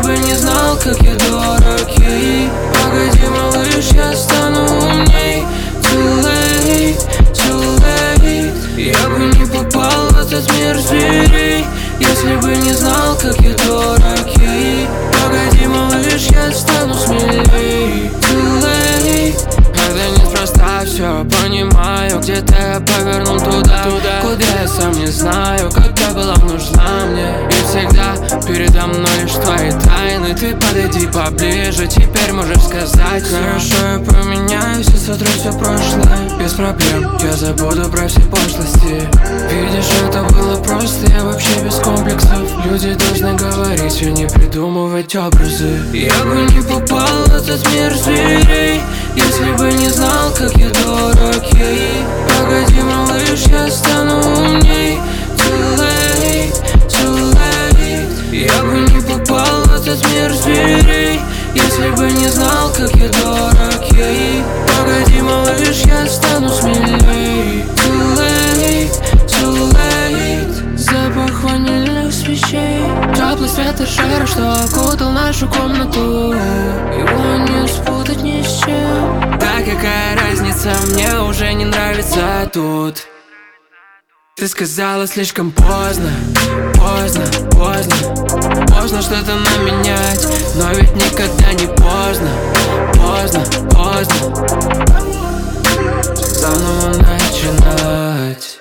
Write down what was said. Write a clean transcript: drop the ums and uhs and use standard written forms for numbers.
бы не знал, как я дорог ей. Погоди, малыш, я стану умней. Too late, too late. Я бы не попал в этот мир зверей, если бы не знал, как я дорог ей. Погоди, малыш, я стану смелей. Too late. Это неспроста все, понимаю. Где-то я повернул туда, куда я сам не знаю. Когда была нужна мне, и всегда передо мной лишь твои тайны. Ты подойди поближе, теперь можешь сказать всё. Хорошо, я поменяюсь и сотру все прошлое. Без проблем, я забуду про все пошлости. Видишь, это было просто, я вообще без комплексов. Люди должны говорить, а не придумывать образы. Я бы не попал в этот мир зверей, если бы не знал, как я дорог ей. Погоди, малыш, я стану умней. Too late, too late. Я бы не попал в этот мир зверей, если бы не знал, как я дорог ей. Погоди, малыш, я стану смелей. Too late, too late. Запах ванильных свечей, теплый свет от шара, что окутал нашу комнату. Его не спутать ни с чем. Да какая разница, мне уже не нравится тут. Ты сказала слишком поздно, поздно, поздно. Можно что-то наменять, но ведь никогда не поздно. Поздно, поздно. Заново начинать.